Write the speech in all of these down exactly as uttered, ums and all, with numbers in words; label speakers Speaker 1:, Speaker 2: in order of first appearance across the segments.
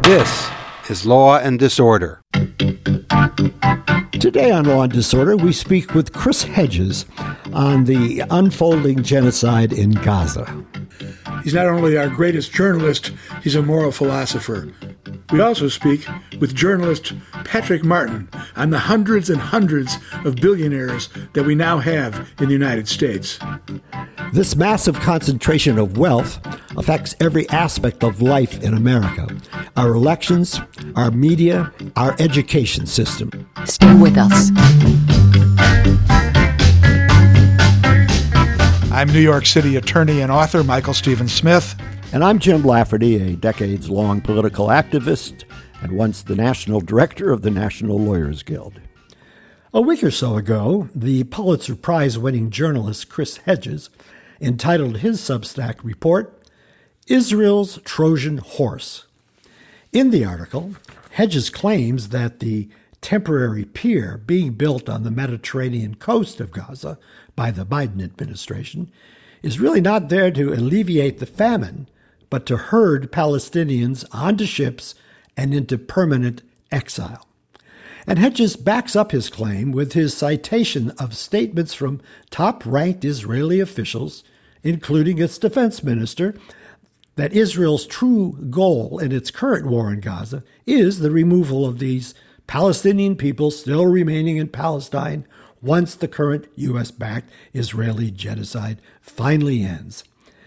Speaker 1: This is Law and Disorder.
Speaker 2: Today on Law and Disorder, we speak with Chris Hedges on the unfolding genocide in Gaza.
Speaker 3: He's not only our greatest journalist, he's a moral philosopher. We also speak with journalist Patrick Martin on the hundreds and hundreds of billionaires that we now have in the United States.
Speaker 2: This massive concentration of wealth affects every aspect of life in America. Our elections, our media, our education system.
Speaker 4: Stay with us.
Speaker 5: I'm New York City attorney and author Michael Stephen Smith.
Speaker 2: And I'm Jim Lafferty, a decades-long political activist and once the national director of the National Lawyers Guild. A week or so ago, the Pulitzer Prize-winning journalist Chris Hedges entitled his Substack report, Israel's Trojan Horse. In the article, Hedges claims that the temporary pier being built on the Mediterranean coast of Gaza by the Biden administration is really not there to alleviate the famine, but to herd Palestinians onto ships and into permanent exile. And Hedges backs up his claim with his citation of statements from top-ranked Israeli officials, including its defense minister, that Israel's true goal in its current war in Gaza is the removal of these Palestinian people still remaining in Palestine once the current U S-backed Israeli genocide finally ends.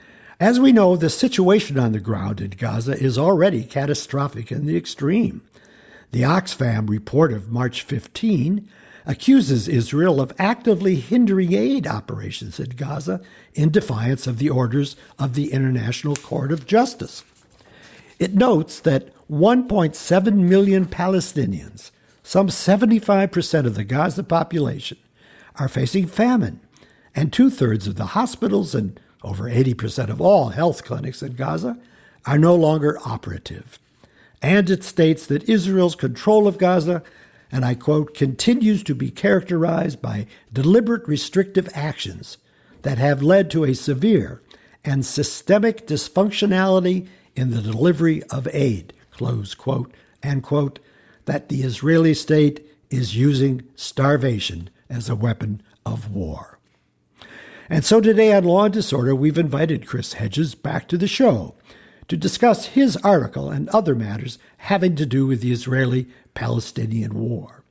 Speaker 2: As we know, the situation on the ground in Gaza is already catastrophic in the extreme. The Oxfam report of March fifteenth accuses Israel of actively hindering aid operations in Gaza in defiance of the orders of the International Court of Justice. It notes that one point seven million Palestinians, some seventy-five percent of the Gaza population, are facing famine, and two-thirds of the hospitals and over eighty percent of all health clinics in Gaza are no longer operative. And it states that Israel's control of Gaza, and I quote, continues to be characterized by deliberate restrictive actions that have led to a severe and systemic dysfunctionality in the delivery of aid, close quote, and quote, that the Israeli state is using starvation as a weapon of war. And so today on Law and Disorder, we've invited Chris Hedges back to the show to discuss his article and other matters having to do with the Israeli-Palestinian war.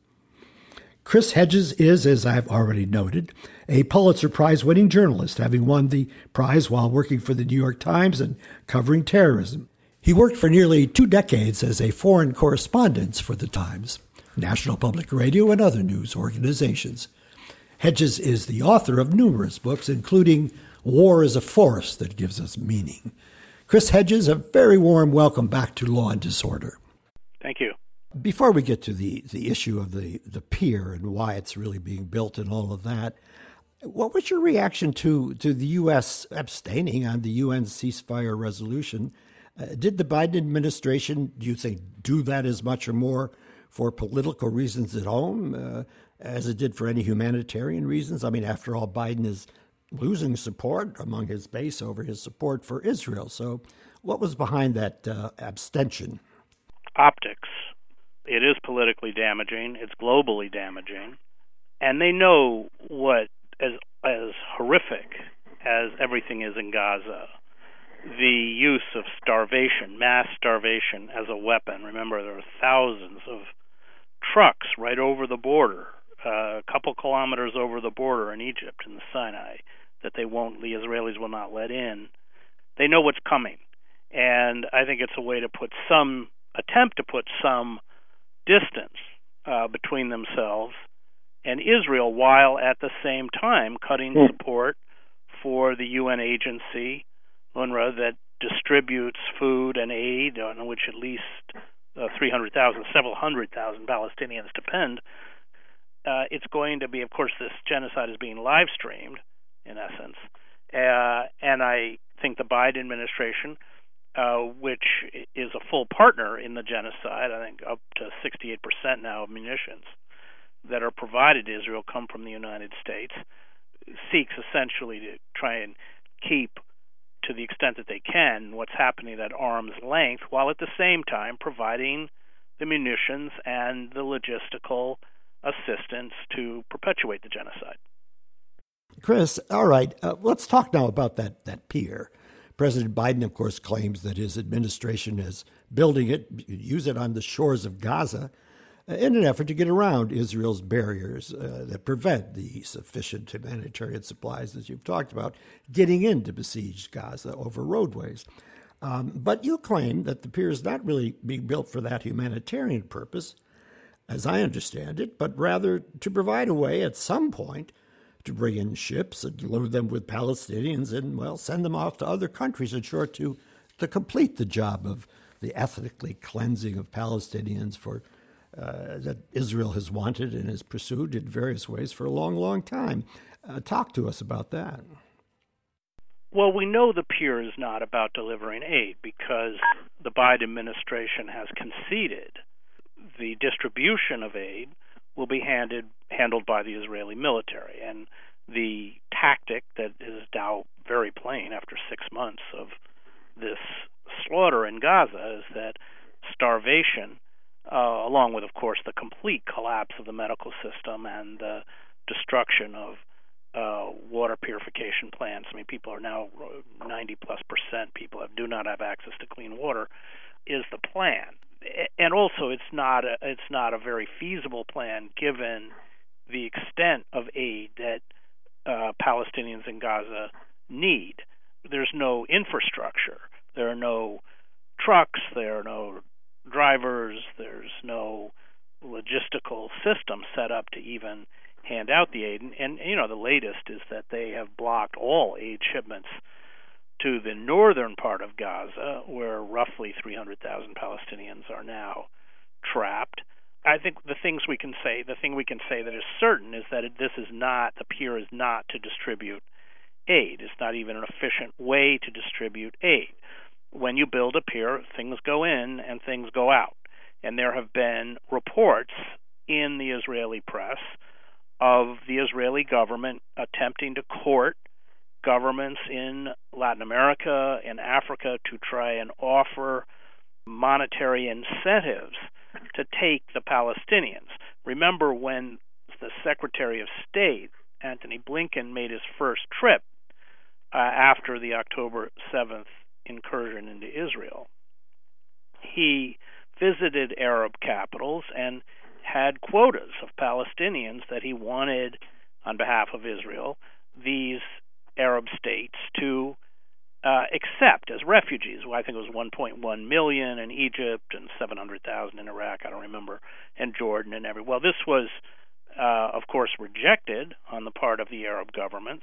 Speaker 2: Chris Hedges is, as I've already noted, a Pulitzer Prize-winning journalist, having won the prize while working for the New York Times and covering terrorism. He worked for nearly two decades as a foreign correspondent for the Times, National Public Radio, and other news organizations. Hedges is the author of numerous books, including War is a Force That Gives Us Meaning. Chris Hedges, a very warm welcome back to Law and Disorder.
Speaker 6: Thank you.
Speaker 2: Before we get to the, the issue of the, the pier and why it's really being built and all of that, what was your reaction to, to the U S abstaining on the U N ceasefire resolution? Uh, did the Biden administration, do you think, do that as much or more for political reasons at home uh, as it did for any humanitarian reasons? I mean, after all, Biden is losing support among his base over his support for Israel. So what was behind that uh, abstention?
Speaker 6: Optics. It is politically damaging. It's globally damaging. And they know what, as, as horrific as everything is in Gaza, the use of starvation, mass starvation as a weapon. Remember, there are thousands of trucks right over the border, uh, a couple kilometers over the border in Egypt, in the Sinai, that they won't, the Israelis will not let in. They know what's coming. And I think it's a way to put some, attempt to put some distance uh, between themselves and Israel, while at the same time cutting mm. support for the U N agency, UNRWA, that distributes food and aid, on which at least uh, three hundred thousand, several hundred thousand Palestinians depend. Uh, it's going to be, of course, this genocide is being live-streamed, in essence. Uh, and I think the Biden administration, uh, which is a full partner in the genocide, I think up to sixty-eight percent now of munitions that are provided to Israel come from the United States, seeks essentially to try and keep to the extent that they can, what's happening at arm's length, while at the same time providing the munitions and the logistical assistance to perpetuate the genocide.
Speaker 2: Chris, all right, uh, let's talk now about that, that pier. President Biden, of course, claims that his administration is building it, use it on the shores of Gaza, uh, in an effort to get around Israel's barriers uh, that prevent the sufficient humanitarian supplies, as you've talked about, getting into besieged Gaza over roadways. Um, but you claim that the pier is not really being built for that humanitarian purpose, as I understand it, but rather to provide a way at some point to bring in ships and load them with Palestinians and, well, send them off to other countries, in short, to, to complete the job of the ethnically cleansing of Palestinians for uh, that Israel has wanted and has pursued in various ways for a long, long time. Uh, talk to us about that.
Speaker 6: Well, we know the pier is not about delivering aid because the Biden administration has conceded the distribution of aid will be handed, handled by the Israeli military. And the tactic that is now very plain after six months of this slaughter in Gaza is that starvation, uh, along with, of course, the complete collapse of the medical system and the destruction of uh, water purification plants. I mean, people are now ninety plus percent people have, do not have access to clean water, is the plan. And also, it's not a, it's not a very feasible plan given the extent of aid that uh, Palestinians in Gaza need. There's no infrastructure. There are no trucks. There are no drivers. There's no logistical system set up to even hand out the aid. And, and you know, the latest is that they have blocked all aid shipments to the northern part of Gaza, where roughly three hundred thousand Palestinians are now trapped. I think the things we can say, the thing we can say that is certain is that this is not, the pier is not to distribute aid. It's not even an efficient way to distribute aid. When you build a pier, things go in and things go out. And there have been reports in the Israeli press of the Israeli government attempting to court governments in Latin America and Africa to try and offer monetary incentives to take the Palestinians. Remember when the Secretary of State, Antony Blinken, made his first trip uh, after the October seventh incursion into Israel, he visited Arab capitals and had quotas of Palestinians that he wanted, on behalf of Israel, these Arab states to uh, accept as refugees. Well, I think it was one point one million in Egypt and seven hundred thousand in Iraq, I don't remember, and Jordan and every. Well, this was, uh, of course, rejected on the part of the Arab governments.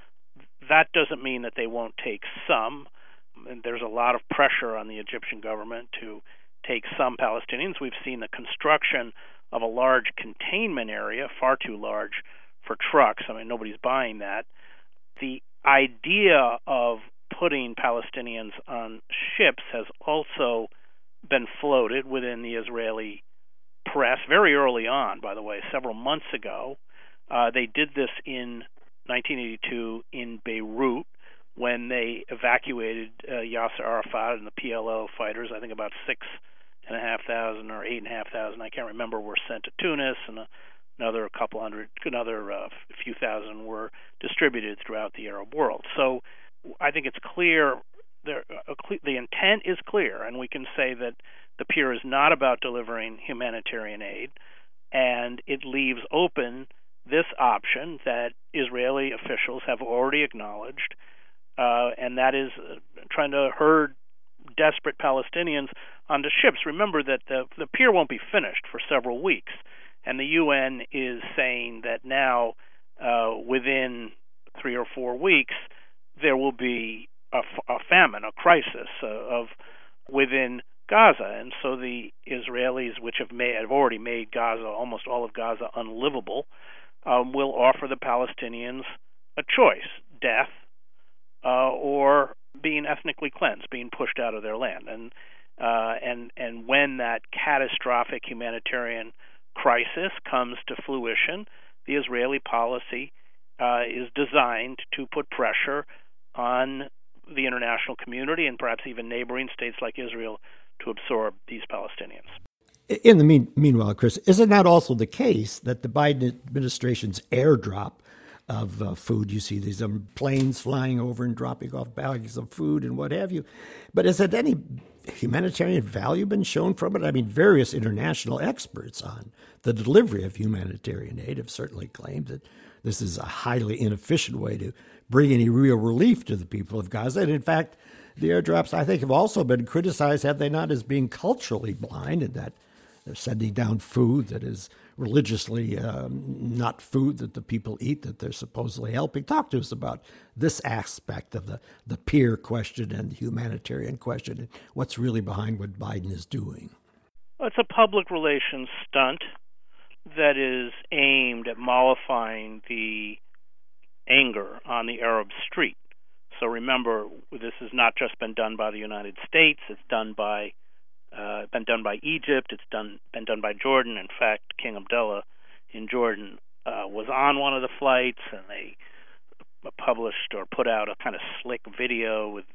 Speaker 6: That doesn't mean that they won't take some. And there's a lot of pressure on the Egyptian government to take some Palestinians. We've seen the construction of a large containment area, far too large for trucks. I mean, nobody's buying that. The idea of putting Palestinians on ships has also been floated within the Israeli press very early on, by the way, several months ago. Uh, they did this in nineteen eighty-two in Beirut when they evacuated uh, Yasser Arafat and the P L O fighters. I think about six and a half thousand or eight and a half thousand, I can't remember, were sent to Tunis, and a Another couple hundred, another uh, few thousand were distributed throughout the Arab world. So I think it's clear, there, uh, the intent is clear, and we can say that the pier is not about delivering humanitarian aid, and it leaves open this option that Israeli officials have already acknowledged, uh, and that is uh, trying to herd desperate Palestinians onto ships. Remember that the, the pier won't be finished for several weeks. And the U N is saying that now, uh, within three or four weeks, there will be a, a famine, a crisis uh, of within Gaza. And so the Israelis, which have, made, have already made Gaza, almost all of Gaza, unlivable, um, will offer the Palestinians a choice: death uh, or being ethnically cleansed, being pushed out of their land. And uh, and and when that catastrophic humanitarian crisis comes to fruition, the Israeli policy uh, is designed to put pressure on the international community and perhaps even neighboring states like Israel to absorb these Palestinians.
Speaker 2: In the mean, meanwhile, Chris, isn't that also the case that the Biden administration's airdrop of uh, food, you see these um, planes flying over and dropping off bags of food and what have you, but has it any humanitarian value been shown from it? I mean, various international experts on the delivery of humanitarian aid have certainly claimed that this is a highly inefficient way to bring any real relief to the people of Gaza. And in fact, the airdrops, I think, have also been criticized, have they not, as being culturally blind, and that they're sending down food that is religiously um, not food that the people eat, that they're supposedly helping. Talk to us about this aspect of the, the peer question and the humanitarian question and what's really behind what Biden is doing.
Speaker 6: Well, it's a public relations stunt that is aimed at mollifying the anger on the Arab street. So remember, this has not just been done by the United States, it's done by Uh, been done by Egypt. It's done been done by Jordan. In fact, King Abdullah in Jordan uh, was on one of the flights, and they published or put out a kind of slick video with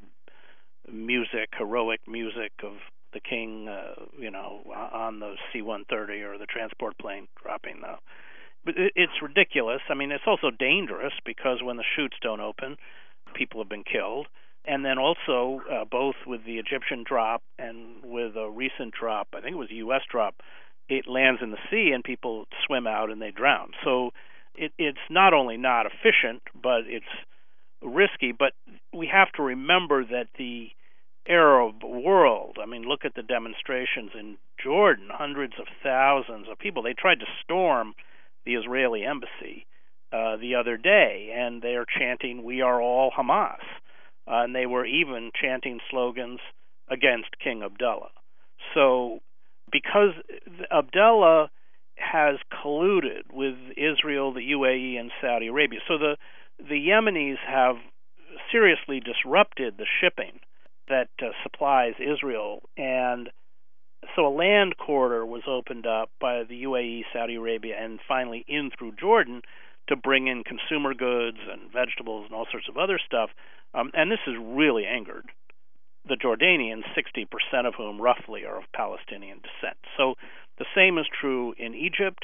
Speaker 6: music, heroic music of the king, uh, you know, on the C one thirty or the transport plane dropping the. But it's ridiculous. I mean, it's also dangerous because when the chutes don't open, people have been killed. And then also, uh, both with the Egyptian drop and with a recent drop, I think it was a U S drop, it lands in the sea and people swim out and they drown. So it, it's not only not efficient, but it's risky. But we have to remember that the Arab world, I mean, look at the demonstrations in Jordan, hundreds of thousands of people. They tried to storm the Israeli embassy uh, the other day, and they are chanting, "We are all Hamas." Uh, and they were even chanting slogans against King Abdullah. So because Abdullah has colluded with Israel, the U A E, and Saudi Arabia, so the, the Yemenis have seriously disrupted the shipping that uh, supplies Israel. And so a land corridor was opened up by the U A E, Saudi Arabia, and finally in through Jordan to bring in consumer goods and vegetables and all sorts of other stuff. Um, and this has really angered the Jordanians, sixty percent of whom roughly are of Palestinian descent. So the same is true in Egypt,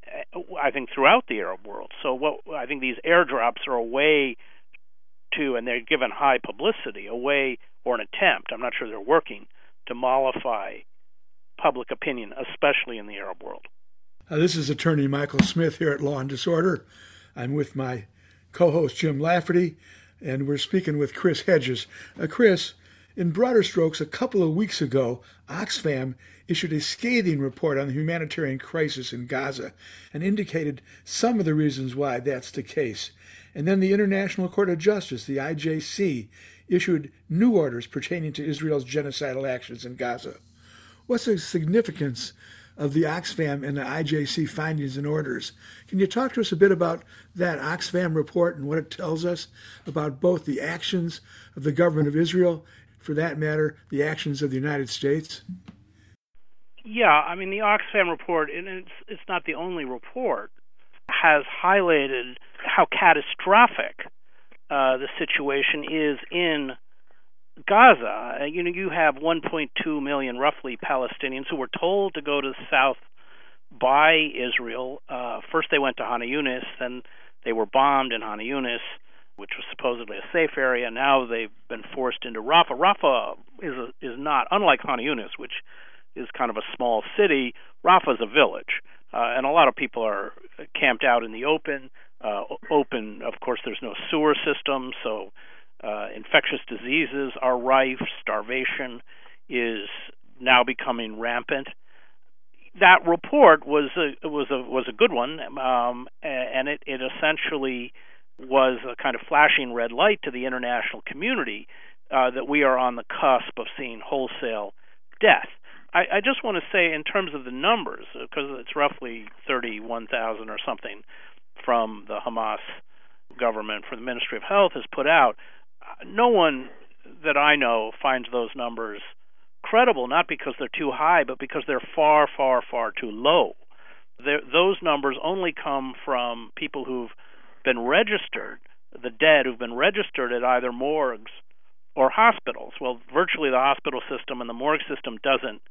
Speaker 6: I think throughout the Arab world. So what I think these airdrops are a way to, and they're given high publicity, a way or an attempt, I'm not sure they're working, to mollify public opinion, especially in the Arab world.
Speaker 3: Uh, this is attorney Michael Smith here at Law and Disorder. I'm with my co-host Jim Lafferty, and we're speaking with Chris Hedges. Uh, Chris, in broader strokes, a couple of weeks ago, Oxfam issued a scathing report on the humanitarian crisis in Gaza and indicated some of the reasons why that's the case. And then the International Court of Justice, the I J C, issued new orders pertaining to Israel's genocidal actions in Gaza. What's the significance of the Oxfam and the I J C findings and orders? Can you talk to us a bit about that Oxfam report and what it tells us about both the actions of the government of Israel, for that matter, the actions of the United States?
Speaker 6: Yeah, I mean, the Oxfam report, and it's, it's not the only report, has highlighted how catastrophic uh, the situation is in Gaza. You know, you have one point two million, roughly, Palestinians who were told to go to the south by Israel. Uh, first they went to Hana Yunis, then they were bombed in Hana Yunis, which was supposedly a safe area. Now they've been forced into Rafah. Rafah is a, is not, unlike Hana Yunis, which is kind of a small city, Rafah is a village. Uh, and a lot of people are camped out in the open. Uh, open, of course, there's no sewer system, so uh, infectious diseases are rife. Starvation is now becoming rampant. That report was a was a was a good one, um, and it, it essentially was a kind of flashing red light to the international community uh, that we are on the cusp of seeing wholesale death. I, I just want to say, in terms of the numbers, because it's roughly thirty-one thousand or something from the Hamas government, for the Ministry of Health has put out, no one that I know finds those numbers credible, not because they're too high, but because they're far, far, far too low. They're, those numbers only come from people who've been registered, the dead who've been registered at either morgues or hospitals. Well, virtually the hospital system and the morgue system doesn't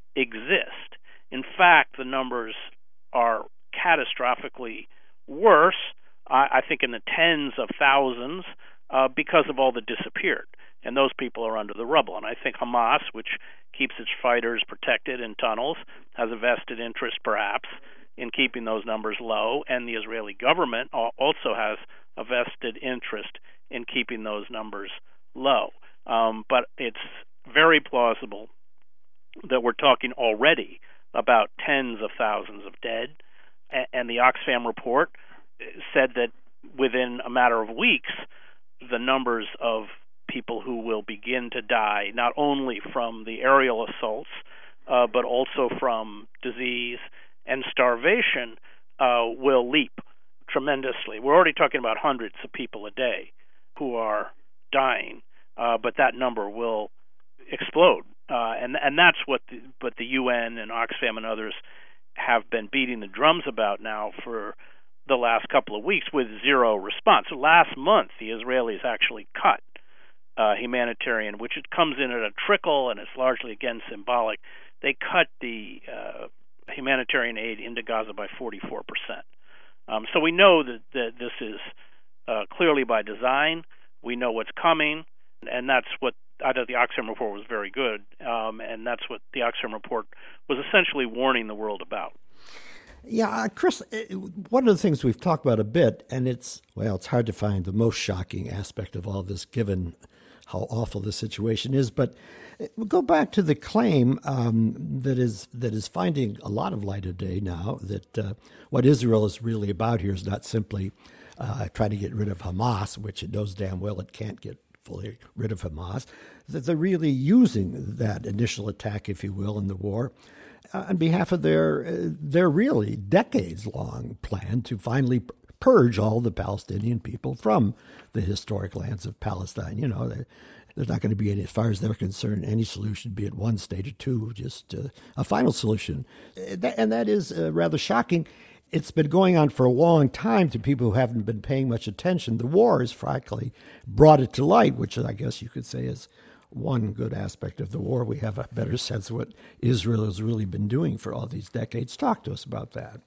Speaker 6: exist. In fact, the numbers are catastrophically worse, I, I think in the tens of thousands, uh, because of all that disappeared. And those people are under the rubble. And I think Hamas, which keeps its fighters protected in tunnels, has a vested interest, perhaps, in keeping those numbers low. And the Israeli government also has a vested interest in keeping those numbers low. Um, but it's very plausible that we're talking already about tens of thousands of dead. And the Oxfam report said that within a matter of weeks, the numbers of people who will begin to die, not only from the aerial assaults, uh, but also from disease and starvation, uh, will leap tremendously. We're already talking about hundreds of people a day who are dying, uh, but that number will explode. Uh, and and that's what the, what the U N and Oxfam and others have been beating the drums about now for the last couple of weeks with zero response. So last month, the Israelis actually cut uh, humanitarian, which it comes in at a trickle, and it's largely, again, symbolic. They cut the uh, humanitarian aid into Gaza by forty-four percent. Um, so we know that, that this is uh, clearly by design. We know what's coming, and that's what I thought the Oxfam report was very good, um, and that's what the Oxfam report was essentially warning the world about.
Speaker 2: Yeah, uh, Chris, one of the things we've talked about a bit, and it's, well, it's hard to find the most shocking aspect of all this given how awful the situation is, but we'll go back to the claim um, that is that is finding a lot of light of day now, that uh, what Israel is really about here is not simply uh, trying to get rid of Hamas, which it knows damn well it can't get fully rid of Hamas, that they're really using that initial attack, if you will, in the war uh, on behalf of their uh, their really decades-long plan to finally purge all the Palestinian people from the historic lands of Palestine. You know, there's not going to be any, as far as they're concerned, any solution, be it one state or two, just uh, a final solution. And that is uh, rather shocking. It's been going on for a long time to people who haven't been paying much attention. The war has, frankly, brought it to light, which I guess you could say is one good aspect of the war. We have a better sense of what Israel has really been doing for all these decades. Talk to us about that.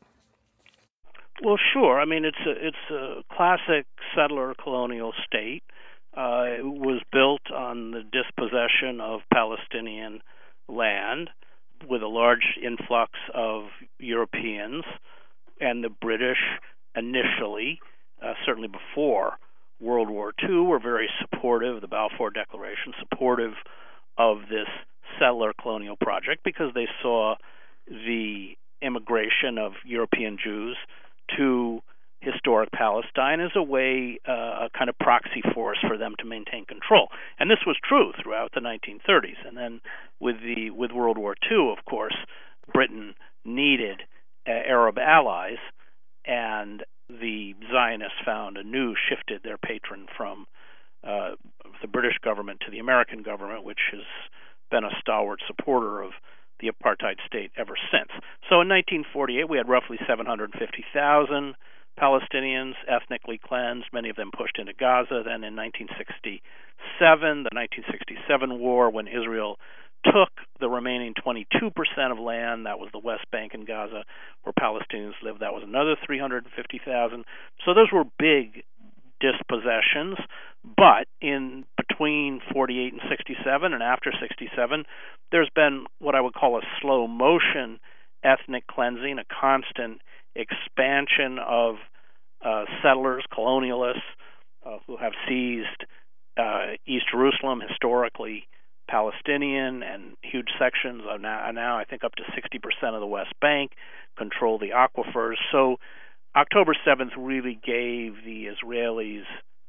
Speaker 6: Well, sure. I mean, it's a, it's a classic settler colonial state. Uh, it was built on the dispossession of Palestinian land with a large influx of Europeans, and the British initially, uh, certainly before World War Two, were very supportive, the Balfour Declaration, supportive of this settler colonial project because they saw the immigration of European Jews to historic Palestine as a way, uh, a kind of proxy force for them to maintain control. And this was true throughout the nineteen thirties. And then with the with World War Two, of course, Britain needed uh, Arab allies, and the Zionists found anew shifted their patron from uh, the British government to the American government, which has been a stalwart supporter of the apartheid state ever since. So in nineteen forty-eight, we had roughly seven hundred fifty thousand Palestinians ethnically cleansed, many of them pushed into Gaza. Then in nineteen sixty-seven, the nineteen sixty-seven war, when Israel took the remaining twenty-two percent of land, that was the West Bank and Gaza, where Palestinians lived, that was another three hundred fifty thousand. So those were big dispossessions, but in between forty-eight and sixty-seven and after sixty-seven, there's been what I would call a slow motion ethnic cleansing, a constant expansion of uh, settlers, colonialists, uh, who have seized uh, East Jerusalem, historically Palestinian, and huge sections of now, now I think up to sixty percent of the West Bank, control the aquifers. So October seventh really gave the Israelis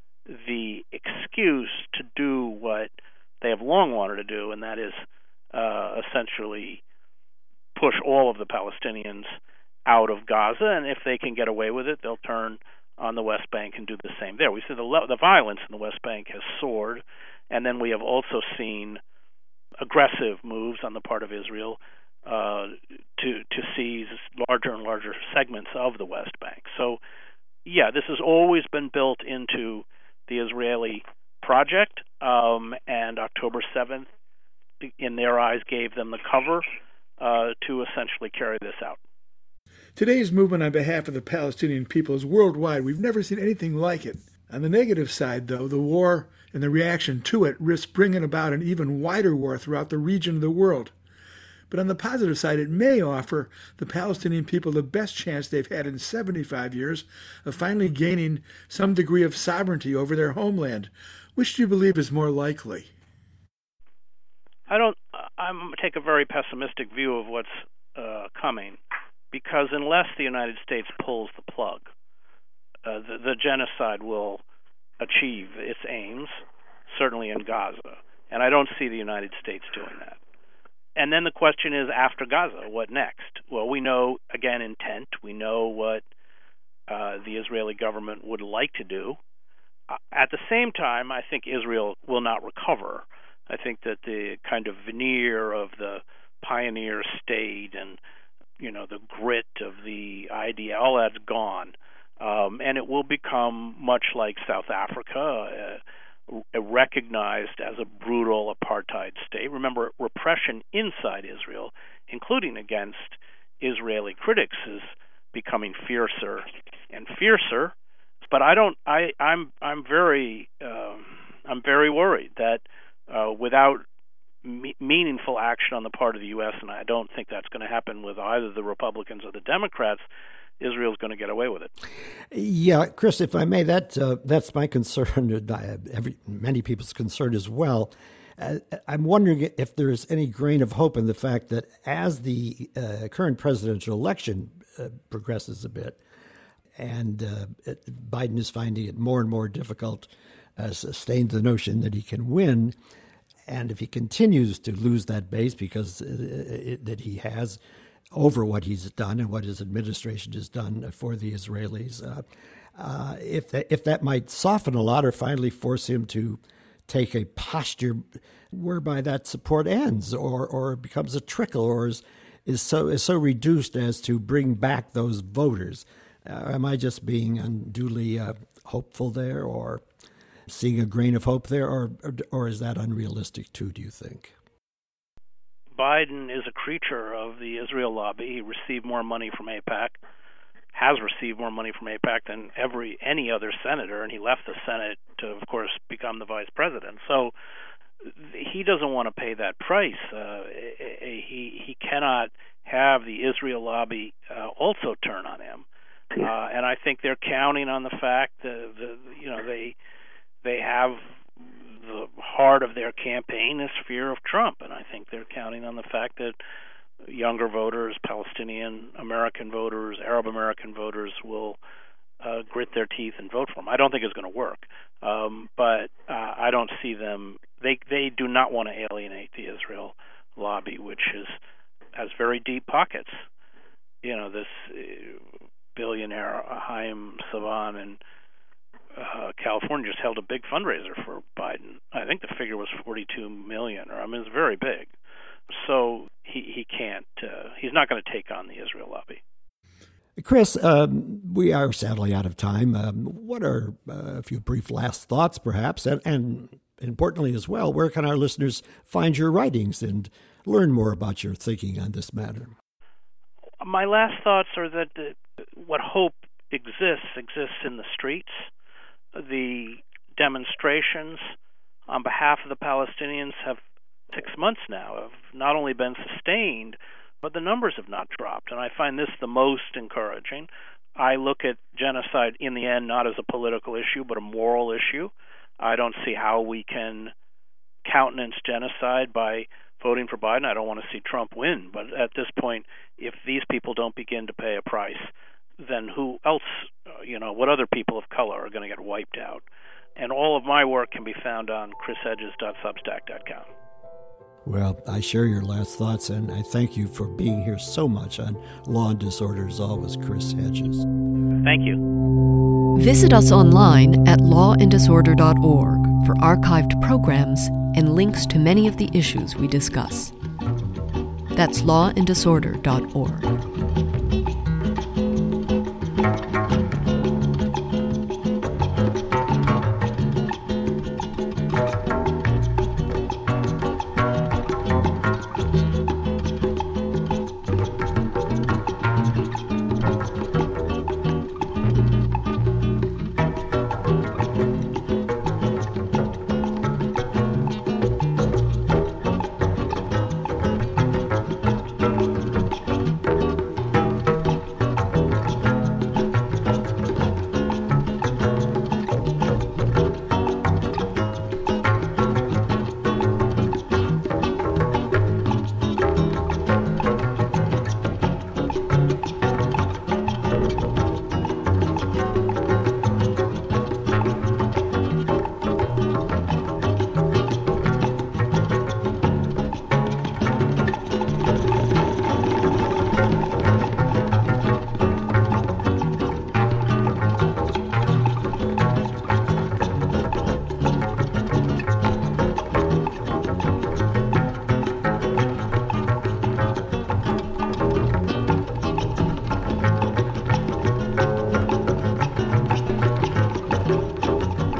Speaker 6: the excuse to do what they have long wanted to do, and that is uh, essentially push all of the Palestinians out of Gaza, and if they can get away with it, they'll turn on the West Bank and do the same there. We see the, the violence in the West Bank has soared, and then we have also seen aggressive moves on the part of Israel uh, to to seize larger and larger segments of the West Bank. So, yeah, this has always been built into the Israeli project, um, and October seventh, in their eyes, gave them the cover uh, to essentially carry this out.
Speaker 3: Today's movement on behalf of the Palestinian people is worldwide. We've never seen anything like it. On the negative side, though, the war and the reaction to it risks bringing about an even wider war throughout the region of the world. But on the positive side, it may offer the Palestinian people the best chance they've had in seventy-five years of finally gaining some degree of sovereignty over their homeland. Which do you believe is more likely?
Speaker 6: I don't. I'm going to take a very pessimistic view of what's uh, coming, because unless the United States pulls the plug, uh, the, the genocide will achieve its aims, certainly in Gaza. And I don't see the United States doing that. And then the question is, after Gaza, what next? Well, we know, again, intent. We know what uh, the Israeli government would like to do. Uh, at the same time, I think Israel will not recover. I think that the kind of veneer of the pioneer state and, you know, the grit of the idea, all that's gone. Um, and it will become much like South Africa, uh, recognized as a brutal apartheid state. Remember, repression inside Israel, including against Israeli critics, is becoming fiercer and fiercer. But I don't. I, I'm. I'm very. Um, I'm very worried that uh, without me- meaningful action on the part of the U S, and I don't think that's going to happen with either the Republicans or the Democrats, Israel's going to get away with it.
Speaker 2: Yeah, Chris, if I may, that uh, that's my concern. Every, many people's concern as well. Uh, I'm wondering if there is any grain of hope in the fact that as the uh, current presidential election uh, progresses a bit, and uh, it, Biden is finding it more and more difficult, uh, sustains the notion that he can win, and if he continues to lose that base because uh, it, that he has over what he's done and what his administration has done for the Israelis, uh, uh, if that, if that might soften a lot or finally force him to take a posture whereby that support ends or or becomes a trickle or is is so is so reduced as to bring back those voters. Uh, am I just being unduly uh, hopeful there, or seeing a grain of hope there, or, or or is that unrealistic too, do you think?
Speaker 6: Biden is a creature of the Israel lobby. He received more money from AIPAC, has received more money from AIPAC than every any other senator, and he left the Senate to, of course, become the vice president. So he doesn't want to pay that price. Uh, he he cannot have the Israel lobby uh, also turn on him, uh, and I think they're counting on the fact that the, you know they they have. The heart of their campaign is fear of Trump, and I think they're counting on the fact that younger voters, Palestinian American voters, Arab American voters will uh, grit their teeth and vote for him. I don't think it's going to work, um, but uh, I don't see them. They they do not want to alienate the Israel lobby, which is has very deep pockets. You know, this uh, billionaire Haim Saban and Uh, California just held a big fundraiser for Biden. I think the figure was forty-two million dollars, or I mean, it's very big. So he he can't. Uh, he's not going to take on the Israel lobby.
Speaker 2: Chris, um, we are sadly out of time. Um, what are uh, a few brief last thoughts, perhaps, and, and importantly as well, where can our listeners find your writings and learn more about your thinking on this matter?
Speaker 6: My last thoughts are that uh, what hope exists exists in the streets. The demonstrations on behalf of the Palestinians have six months now have not only been sustained, but the numbers have not dropped. And I find this the most encouraging. I look at genocide in the end not as a political issue, but a moral issue. I don't see how we can countenance genocide by voting for Biden. I don't want to see Trump win. But at this point, if these people don't begin to pay a price, then who else, uh, you know, what other people of color are going to get wiped out? And all of my work can be found on chris hedges dot substack dot com.
Speaker 2: Well, I share your last thoughts, and I thank you for being here so much on Law and Disorder, as always, Chris Hedges.
Speaker 6: Thank you.
Speaker 4: Visit us online at law and disorder dot org for archived programs and links to many of the issues we discuss. That's law and disorder dot org.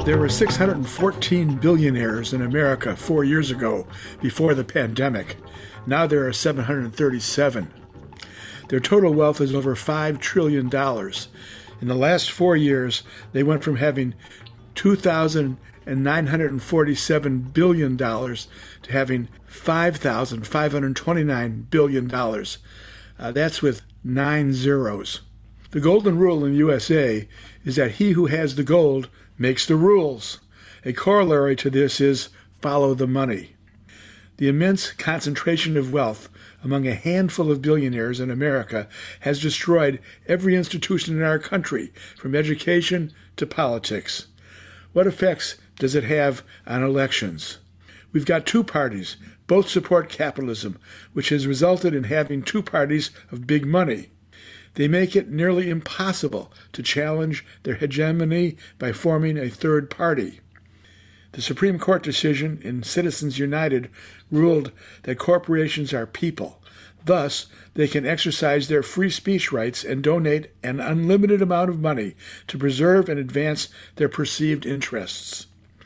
Speaker 3: There were six hundred fourteen billionaires in America four years ago, before the pandemic. Now there are seven hundred thirty-seven. Their total wealth is over five trillion dollars. In the last four years, they went from having two thousand nine hundred forty-seven billion dollars to having five thousand five hundred twenty-nine billion dollars. Uh, that's with nine zeros. The golden rule in the U S A is that he who has the gold makes the rules. A corollary to this is follow the money. The immense concentration of wealth among a handful of billionaires in America has destroyed every institution in our country, from education to politics. What effects does it have on elections? We've got two parties. Both support capitalism, which has resulted in having two parties of big money. They make it nearly impossible to challenge their hegemony by forming a third party. The Supreme Court decision in Citizens United ruled that corporations are people. Thus, they can exercise their free speech rights and donate an unlimited amount of money to preserve and advance their perceived interests.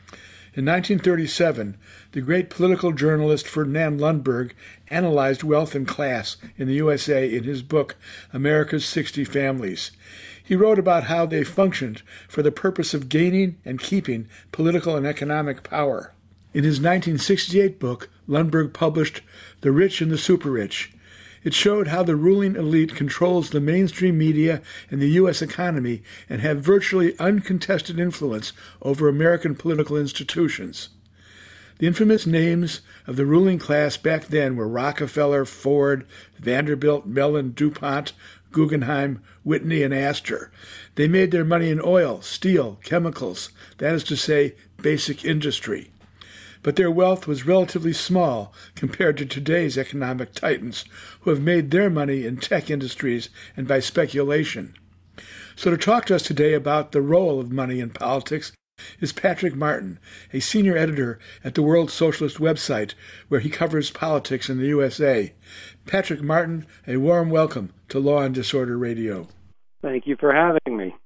Speaker 3: In nineteen thirty-seven, the great political journalist Ferdinand Lundberg analyzed wealth and class in the U S A in his book, America's sixty Families. He wrote about how they functioned for the purpose of gaining and keeping political and economic power. In his nineteen sixty-eight book, Lundberg published The Rich and the Super Rich. It showed how the ruling elite controls the mainstream media and the U S economy and have virtually uncontested influence over American political institutions. The infamous names of the ruling class back then were Rockefeller, Ford, Vanderbilt, Mellon, DuPont, Guggenheim, Whitney, and Astor. They made their money in oil, steel, chemicals, that is to say, basic industry. But their wealth was relatively small compared to today's economic titans, who have made their money in tech industries and by speculation. So to talk to us today about the role of money in politics is Patrick Martin, a senior editor at the World Socialist website, where he covers politics in the U S A. Patrick Martin, a warm welcome to Law and Disorder Radio.
Speaker 7: Thank you for having me.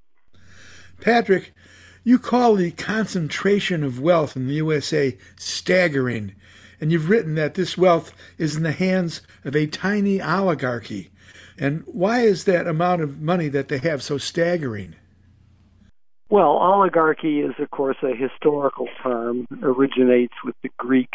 Speaker 3: Patrick, you call the concentration of wealth in the U S A staggering, and you've written that this wealth is in the hands of a tiny oligarchy. And why is that amount of money that they have so staggering?
Speaker 7: Well, oligarchy is, of course, a historical term, originates with the Greek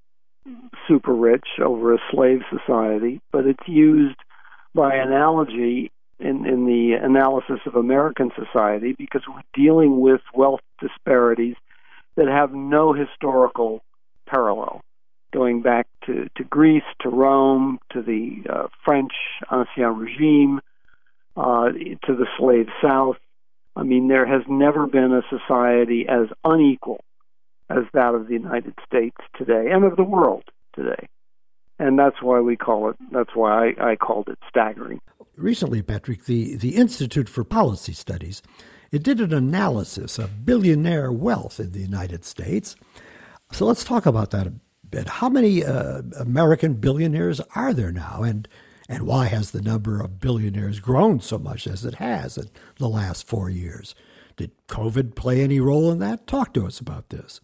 Speaker 7: super rich over a slave society, but it's used by analogy in, in the analysis of American society because we're dealing with wealth disparities that have no historical parallel, going back to, to Greece, to Rome, to the uh, French Ancien Regime, uh, to the slave South. I mean, there has never been a society as unequal as that of the United States today and of the world today. And that's why we call it, that's why I, I called it staggering.
Speaker 2: Recently, Patrick, the, the Institute for Policy Studies, it did an analysis of billionaire wealth in the United States. So let's talk about that a bit. How many uh, American billionaires are there now? And And why has the number of billionaires grown so much as it has in the last four years? Did COVID play any role in that? Talk to us about this.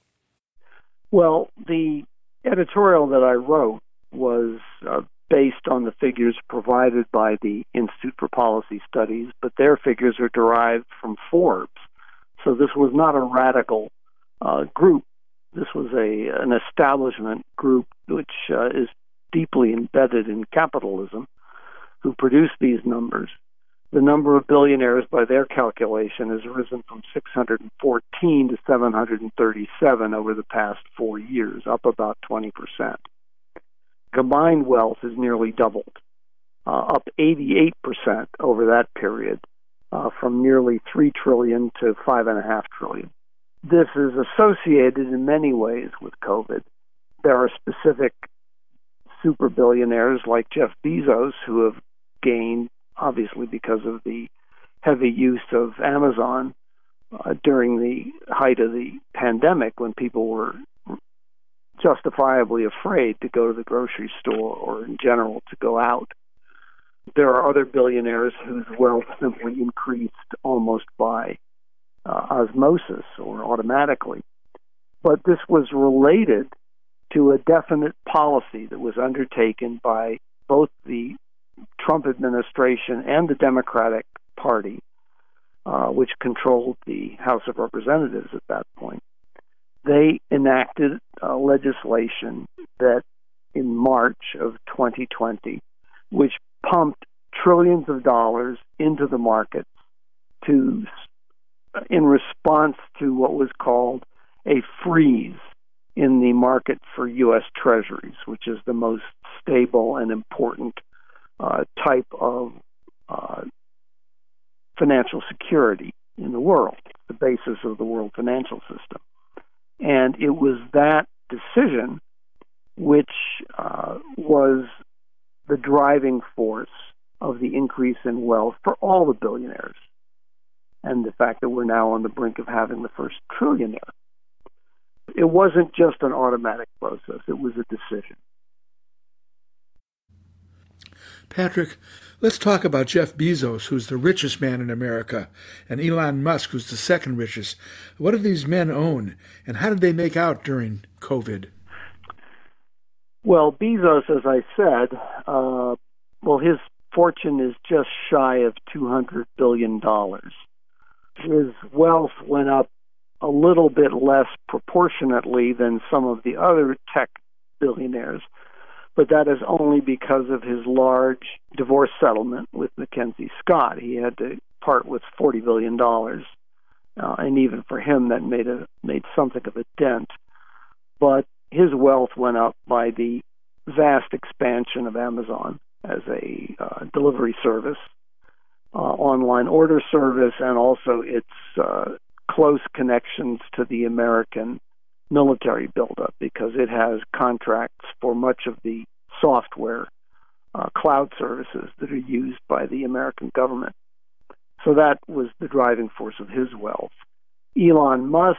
Speaker 7: Well, the editorial that I wrote was uh, based on the figures provided by the Institute for Policy Studies, but their figures are derived from Forbes. So this was not a radical uh, group. This was a an establishment group which uh, is deeply embedded in capitalism, who produce these numbers. The number of billionaires, by their calculation, has risen from six hundred fourteen to seven hundred thirty-seven over the past four years, up about twenty percent. Combined wealth has nearly doubled, uh, up eighty-eight percent over that period, uh, from nearly three trillion dollars to five point five trillion dollars. This is associated in many ways with COVID. There are specific super billionaires like Jeff Bezos who have gained, obviously because of the heavy use of Amazon uh, during the height of the pandemic, when people were justifiably afraid to go to the grocery store or in general to go out. There are other billionaires whose wealth simply increased almost by uh, osmosis or automatically. But this was related to a definite policy that was undertaken by both the Trump administration and the Democratic Party, uh, which controlled the House of Representatives at that point. They enacted uh, legislation that in March of twenty twenty, which pumped trillions of dollars into the markets to, in response to what was called a freeze in the market for U S Treasuries, which is the most stable and important uh, type of uh, financial security in the world, the basis of the world financial system. And it was that decision which uh, was the driving force of the increase in wealth for all the billionaires, and the fact that we're now on the brink of having the first trillionaire. It wasn't just an automatic process, it was a decision.
Speaker 3: Patrick, let's talk about Jeff Bezos, who's the richest man in America, and Elon Musk, who's the second richest. What do these men own, and how did they make out during COVID?
Speaker 7: Well, Bezos, as I said, uh, well, his fortune is just shy of two hundred billion dollars. His wealth went up a little bit less proportionately than some of the other tech billionaires, but that is only because of his large divorce settlement with Mackenzie Scott. He had to part with forty billion dollars, uh, and even for him that made a made something of a dent. But his wealth went up by the vast expansion of Amazon as a uh, delivery service, uh, online order service, and also its uh, close connections to the American military buildup, because it has contracts for much of the software uh, cloud services that are used by the American government. So that was the driving force of his wealth. Elon Musk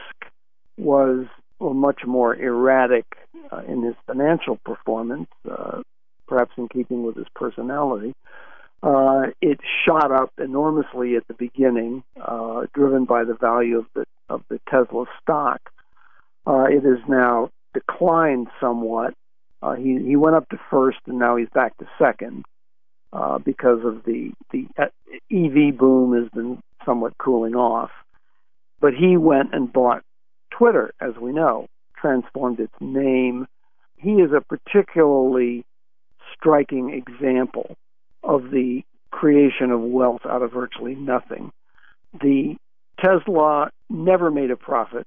Speaker 7: was well, much more erratic uh, in his financial performance, uh, perhaps in keeping with his personality. Uh, it shot up enormously at the beginning, uh, driven by the value of the of the Tesla stock. Uh, it has now declined somewhat. Uh, he he went up to first, and now he's back to second uh, because of the the E V boom has been somewhat cooling off. But he went and bought Twitter, as we know, transformed its name. He is a particularly striking example of the creation of wealth out of virtually nothing. The Tesla never made a profit.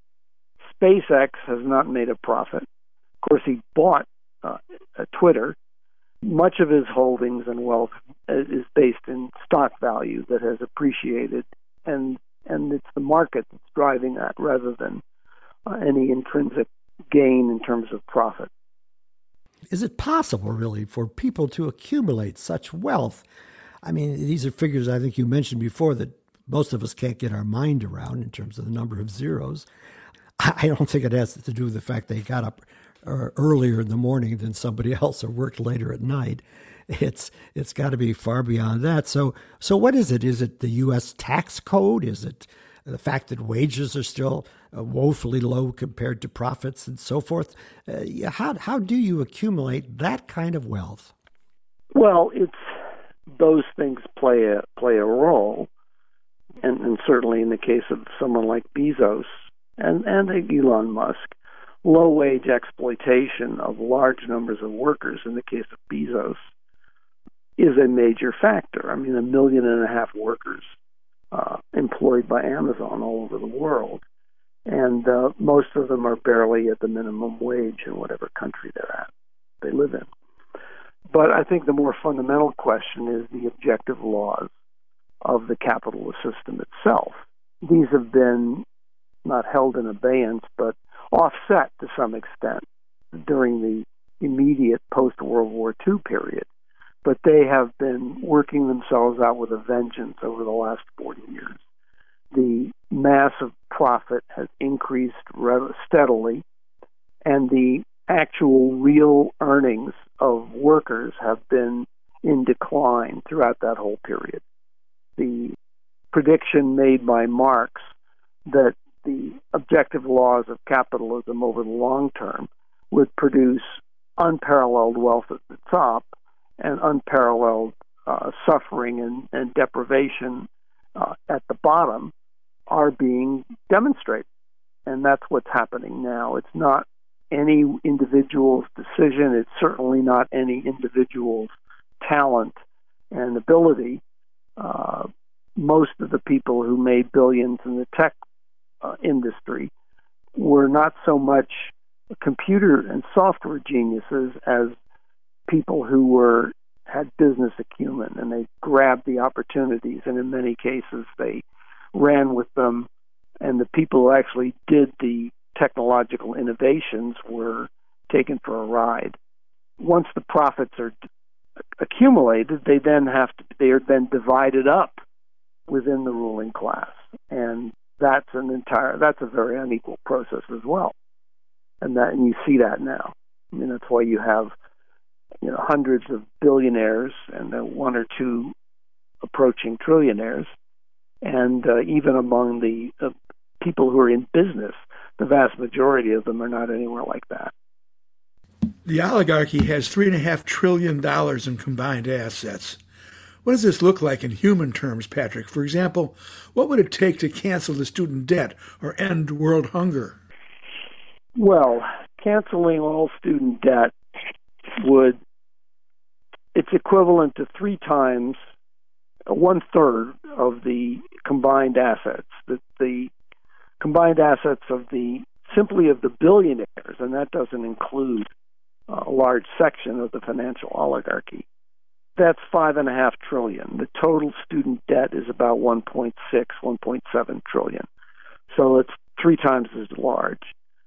Speaker 7: SpaceX has not made a profit. Of course, he bought uh, Twitter. Much of his holdings and wealth is based in stock value that has appreciated, and and it's the market that's driving that rather than uh, any intrinsic gain in terms of profit.
Speaker 2: Is it possible, really, for people to accumulate such wealth? I mean, these are figures I think you mentioned before that most of us can't get our mind around in terms of the number of zeros. I don't think it has to do with the fact they got up earlier in the morning than somebody else or worked later at night. It's it's got to be far beyond that. So so what is it? Is it the U S tax code? Is it the fact that wages are still uh, woefully low compared to profits and so forth? Uh, how how do you accumulate that kind of wealth?
Speaker 7: Well, it's those things play a play a role, and, and certainly in the case of someone like Bezos and and Elon Musk, low wage exploitation of large numbers of workers. In the case of Bezos, is a major factor. I mean, a million and a half workers uh, employed by Amazon all over the world, and uh, most of them are barely at the minimum wage in whatever country they're at, they live in. But I think the more fundamental question is the objective laws of the capitalist system itself. These have been not held in abeyance, but offset to some extent during the immediate post-World War Two period. But they have been working themselves out with a vengeance over the last forty years. The mass of profit has increased steadily, and the actual real earnings of workers have been in decline throughout that whole period. The prediction made by Marx that the objective laws of capitalism over the long term would produce unparalleled wealth at the top and unparalleled uh, suffering and, and deprivation uh, at the bottom are being demonstrated. And that's what's happening now. It's not any individual's decision. It's certainly not any individual's talent and ability. Uh, most of the people who made billions in the tech uh, industry were not so much computer and software geniuses as people who were had business acumen, and they grabbed the opportunities, and in many cases they ran with them, and the people who actually did the technological innovations were taken for a ride. Once the profits are accumulated, they then have to they are then divided up within the ruling class, and that's an entire that's a very unequal process as well. And that, and you see that now. I mean, that's why you have, you know, hundreds of billionaires and uh, one or two approaching trillionaires, and uh, even among the uh, people who are in business, the vast majority of them are not anywhere like that.
Speaker 3: The oligarchy has three and a half trillion dollars in combined assets. What does this look like in human terms, Patrick? For example, what would it take to cancel the student debt or end world hunger?
Speaker 7: Well, canceling all student debt would, it's equivalent to three times, one third of the combined assets, the, the combined assets of the, simply of the billionaires, and that doesn't include a large section of the financial oligarchy. That's five and a half trillion. The total student debt is about one point six, one point seven trillion. So it's three times as large.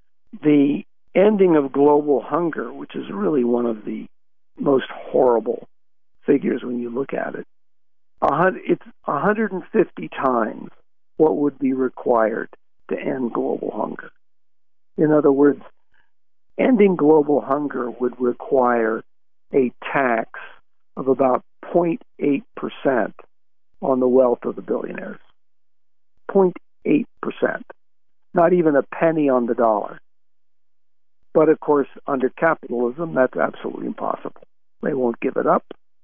Speaker 7: The ending of global hunger, which is really one of the most horrible figures when you look at it, it's one hundred fifty times what would be required to end global hunger. In other words, ending global hunger would require a tax of about zero point eight percent on the wealth of the billionaires. zero point eight percent. Not even a penny on the dollar. But, of course, under capitalism, that's absolutely impossible. They won't give it up.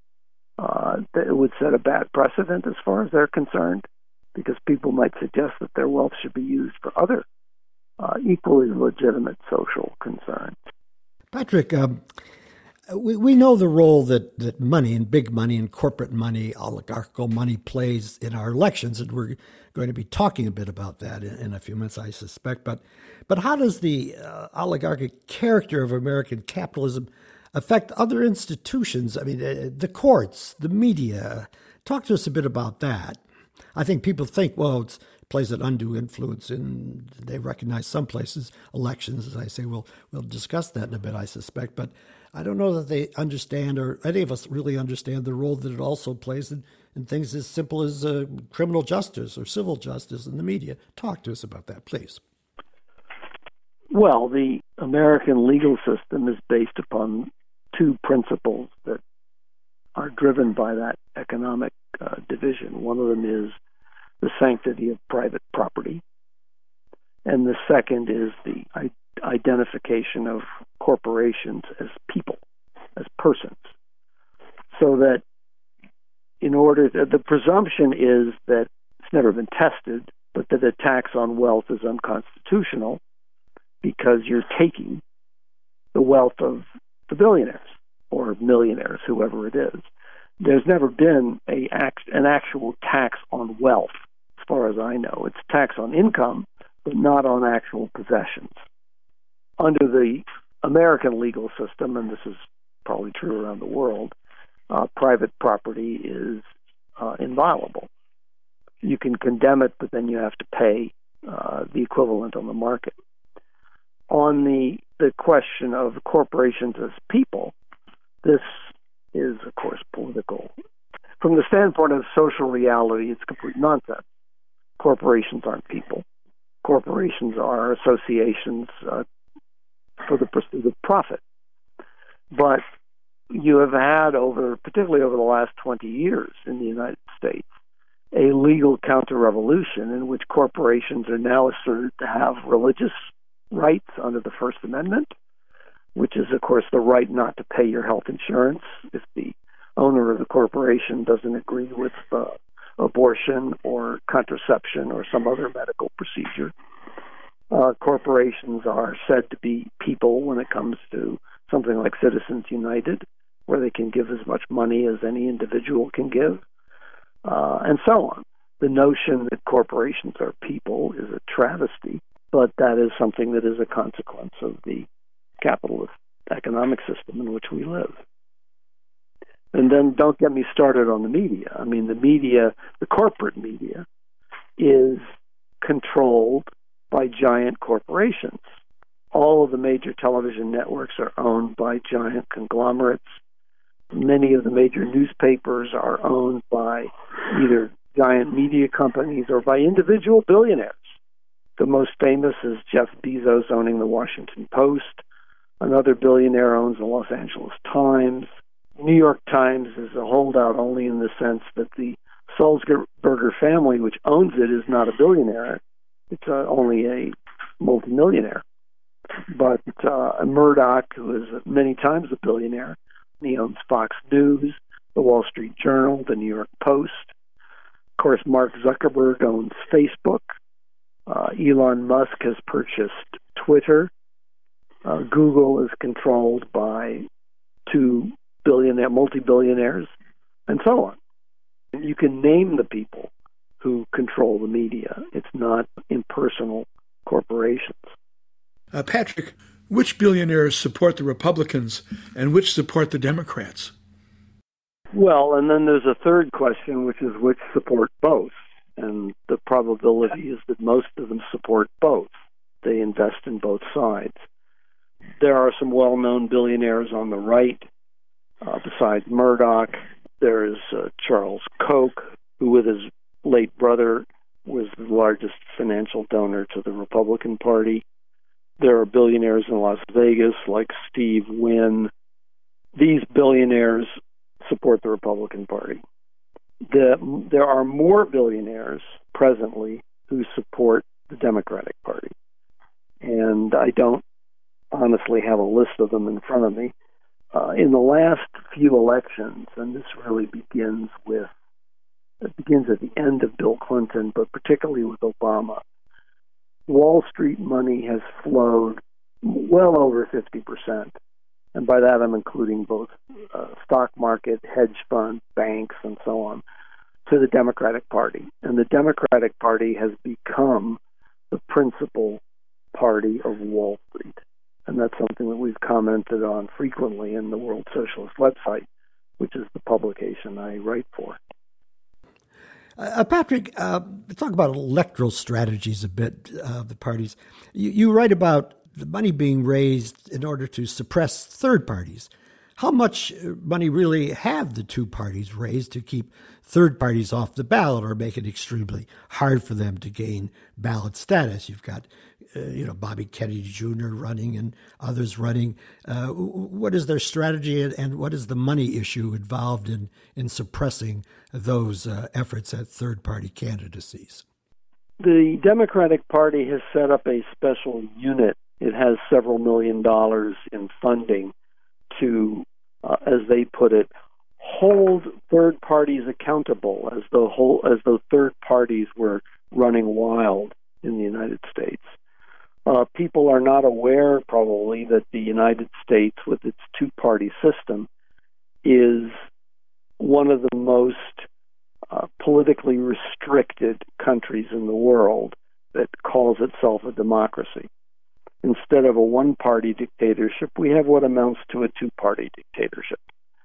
Speaker 7: Uh, it would set a bad precedent as far as they're concerned, because people might suggest that their wealth should be used for other uh, equally legitimate social concerns.
Speaker 2: Patrick, um, we, we know the role that, that money and big money and corporate money, oligarchical money plays in our elections, and we're going to be talking a bit about that in, in a few minutes, I suspect. But but how does the uh, oligarchic character of American capitalism affect other institutions? I mean, uh, the courts, the media. Talk to us a bit about that. I think people think, well, it's, it plays an undue influence, and they recognize some places elections. As I say, we'll we'll discuss that in a bit, I suspect. But I don't know that they understand, or any of us really understand, the role that it also plays in, in things as simple as uh, criminal justice or civil justice in the media. Talk to us about that, please.
Speaker 7: Well, the American legal system is based upon two principles that are driven by that economic uh, division. One of them is the sanctity of private property, and the second is the I- identification of corporations as people, as persons. So that in order, to, the presumption is that it's never been tested, but that a tax on wealth is unconstitutional because you're taking the wealth of the billionaires or millionaires, whoever it is. There's never been a an actual tax on wealth, as far as I know. It's tax on income, but not on actual possessions. Under the American legal system, and this is probably true around the world, uh, private property is uh, inviolable. You can condemn it, but then you have to pay uh, the equivalent on the market. On the, the question of corporations as people, this is, of course, political. From the standpoint of social reality, it's complete nonsense. Corporations aren't people. Corporations are associations uh, for the pursuit of profit. But you have had over, particularly over the last twenty years in the United States, a legal counter-revolution in which corporations are now asserted to have religious rights under the First Amendment, which is, of course, the right not to pay your health insurance if the owner of the corporation doesn't agree with uh, abortion or contraception or some other medical procedure. Uh, corporations are said to be people when it comes to something like Citizens United, where they can give as much money as any individual can give, uh, and so on. The notion that corporations are people is a travesty, but that is something that is a consequence of the capitalist economic system in which we live. And then don't get me started on the media. I mean, the media, the corporate media, is controlled by giant corporations. All of the major television networks are owned by giant conglomerates. Many of the major newspapers are owned by either giant media companies or by individual billionaires. The most famous is Jeff Bezos owning the Washington Post. Another billionaire owns the Los Angeles Times. New York Times is a holdout only in the sense that the Sulzberger family, which owns it, is not a billionaire. It's uh, only a multimillionaire. But uh, Murdoch, who is many times a billionaire, he owns Fox News, the Wall Street Journal, the New York Post. Of course, Mark Zuckerberg owns Facebook. Uh, Elon Musk has purchased Twitter. Uh, Google is controlled by two billionaire, multi-billionaires, and so on. You can name the people who control the media. It's not impersonal corporations.
Speaker 3: Uh, Patrick, which billionaires support the Republicans and which support the Democrats?
Speaker 7: Well, and then there's a third question, which is which support both. And the probability is that most of them support both. They invest in both sides. There are some well-known billionaires on the right. Uh, besides Murdoch, there is uh, Charles Koch, who with his late brother was the largest financial donor to the Republican Party. There are billionaires in Las Vegas like Steve Wynn. These billionaires support the Republican Party. The, there are more billionaires presently who support the Democratic Party. And I don't honestly have a list of them in front of me. Uh, in the last few elections, and this really begins with, it begins at the end of Bill Clinton, but particularly with Obama, Wall Street money has flowed well over fifty percent. And by that I'm including both uh, stock market, hedge funds, banks, and so on, to the Democratic Party. And the Democratic Party has become the principal party of Wall Street. And that's something that we've commented on frequently in the World Socialist website, which is the publication I write for.
Speaker 2: Uh, Patrick, uh, talk about electoral strategies a bit of uh, the parties. You, you write about the money being raised in order to suppress third parties. How much money really have the two parties raised to keep third parties off the ballot or make it extremely hard for them to gain ballot status? You've got, uh, you know, Bobby Kennedy Junior running and others running. Uh, what is their strategy and, and what is the money issue involved in, in suppressing those uh, efforts at third-party candidacies?
Speaker 7: The Democratic Party has set up a special unit. It has several million dollars in funding to, uh, as they put it, hold third parties accountable as though whole, as though third parties were running wild in the United States. Uh, people are not aware, probably, that the United States, with its two-party system, is one of the most uh, politically restricted countries in the world that calls itself a democracy. Instead of a one-party dictatorship, we have what amounts to a two-party dictatorship.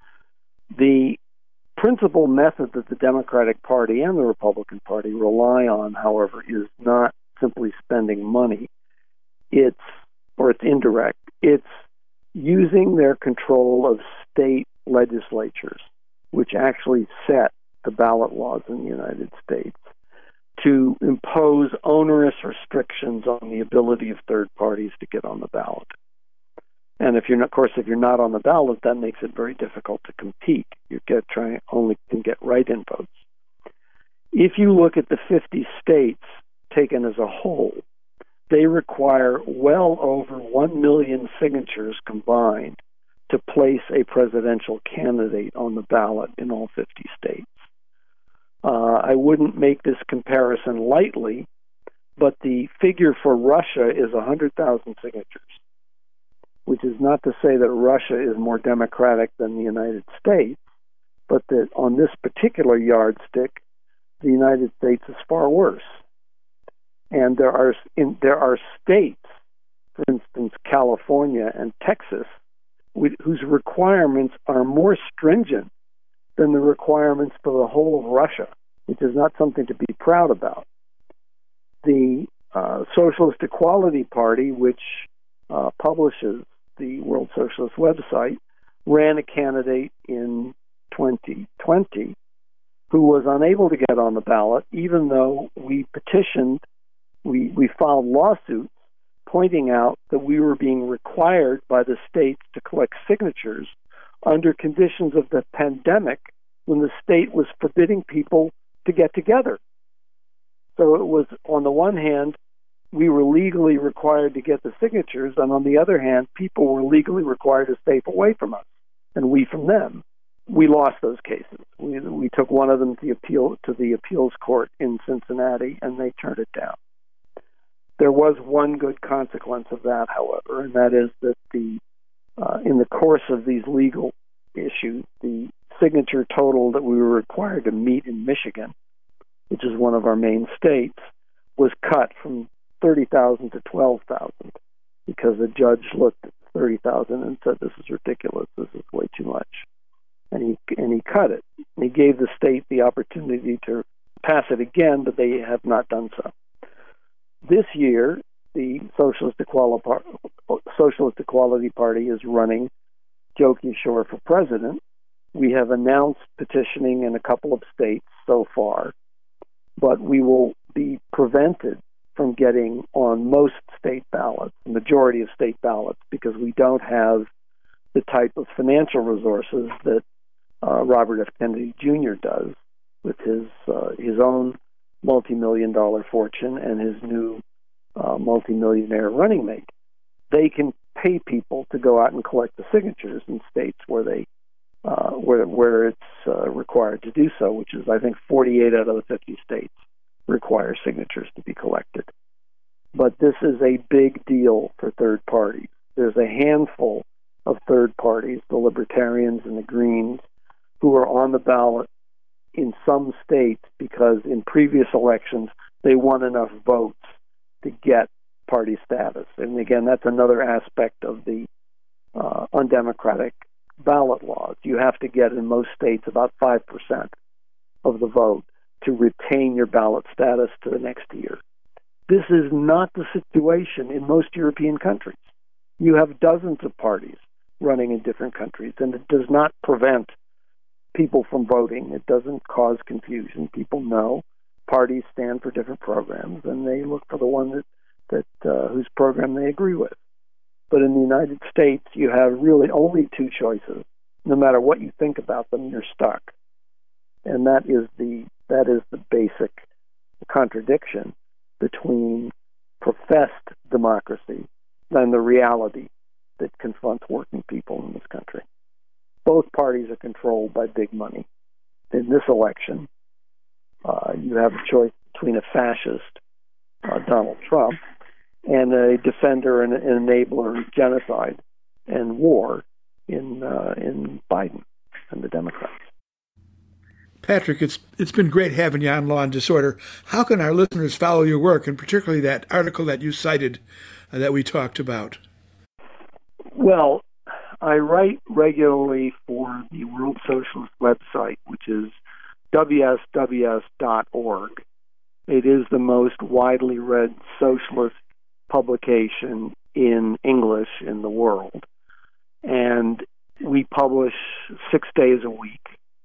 Speaker 7: The principal method that the Democratic Party and the Republican Party rely on, however, is not simply spending money. It's, or it's indirect, it's using their control of state legislatures, which actually set the ballot laws in the United States, to impose onerous restrictions on the ability of third parties to get on the ballot. And if you're not, of course, if you're not on the ballot, that makes it very difficult to compete. You get try only can get write-in votes. If you look at the fifty states taken as a whole, they require well over one million signatures combined to place a presidential candidate on the ballot in all fifty states. Uh, I wouldn't make this comparison lightly, but the figure for Russia is one hundred thousand signatures, which is not to say that Russia is more democratic than the United States, but that on this particular yardstick, the United States is far worse. And there are in, there are states, for instance, California and Texas, with, whose requirements are more stringent than the requirements for the whole of Russia, which is not something to be proud about. The uh, Socialist Equality Party, which uh, publishes the World Socialist website, ran a candidate in twenty twenty who was unable to get on the ballot, even though we petitioned, we, we filed lawsuits pointing out that we were being required by the states to collect signatures under conditions of the pandemic when the state was forbidding people to get together. So it was, on the one hand, we were legally required to get the signatures, and on the other hand, people were legally required to stay away from us, and we from them. We lost those cases. We, we took one of them to the appeal to the appeals court in Cincinnati, and they turned it down. There was one good consequence of that, however, and that is that the uh, in the course of these legal issues, the signature total that we were required to meet in Michigan, which is one of our main states, was cut from thirty thousand to twelve thousand because the judge looked at thirty thousand and said, "This is ridiculous. This is way too much." And he and he cut it. And he gave the state the opportunity to pass it again, but they have not done so. This year, the Socialist Equality, Socialist Equality Party is running Joe Kishore for president. We have announced petitioning in a couple of states so far, but we will be prevented from getting on most state ballots, the majority of state ballots, because we don't have the type of financial resources that uh, Robert F. Kennedy Junior does with his uh, his own multi-million dollar fortune and his new uh, multi-millionaire running mate. They can pay people to go out and collect the signatures in states where they uh, where where it's uh, required to do so, which is, I think, forty-eight out of the fifty states require signatures to be collected. But this is a big deal for third parties. There's a handful of third parties, the Libertarians and the Greens, who are on the ballot in some states because in previous elections they won enough votes to get party status. And again, that's another aspect of the uh, undemocratic ballot laws. You have to get in most states about five percent of the vote to retain your ballot status to the next year. This is not the situation in most European countries. You have dozens of parties running in different countries, and it does not prevent people from voting. It doesn't cause confusion. People know parties stand for different programs, and they look for the one that, that uh, whose program they agree with. But in the United States, you have really only two choices. No matter what you think about them, you're stuck. And that is the that is the basic contradiction between professed democracy and the reality that confronts working people in this country. Both parties are controlled by big money. In this election, uh, you have a choice between a fascist, uh, Donald Trump, and a defender and an enabler of genocide and war in uh, in Biden and the Democrats.
Speaker 3: Patrick, it's it's been great having you on Law and Disorder. How can our listeners follow your work, and particularly that article that you cited uh, that we talked about?
Speaker 7: Well, I write regularly for the World Socialist website, which is W S W S dot org. It is the most widely read socialist publication in English in the world. And we publish six days a week.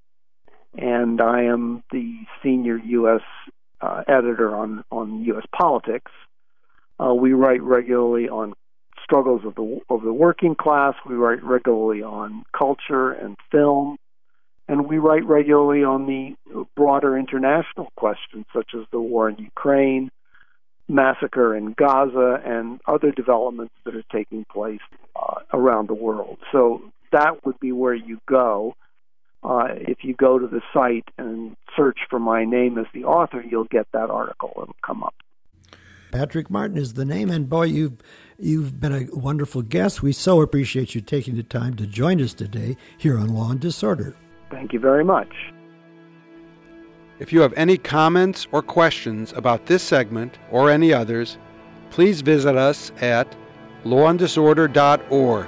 Speaker 7: And I am the senior U S uh, editor on, on U S politics. Uh, we write regularly on struggles of the of the working class. We write regularly on culture and film. And we write regularly on the broader international questions such as the war in Ukraine, massacre in Gaza, and other developments that are taking place uh, around the world. So that would be where you go. Uh, if you go to the site and search for my name as the author, you'll get that article. It'll come up.
Speaker 2: Patrick Martin is the name, and boy, you've you've been a wonderful guest. We so appreciate you taking the time to join us today here on Law and Disorder.
Speaker 7: Thank you very much.
Speaker 1: If you have any comments or questions about this segment or any others, please visit us at law and disorder dot org.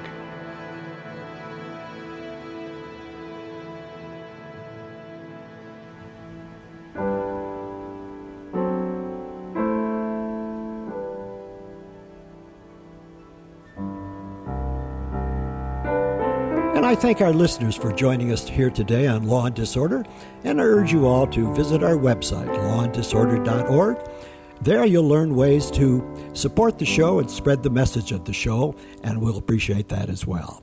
Speaker 2: And I thank our listeners for joining us here today on Law and Disorder, and I urge you all to visit our website, law and disorder dot org. There you'll learn ways to support the show and spread the message of the show, and we'll appreciate that as well.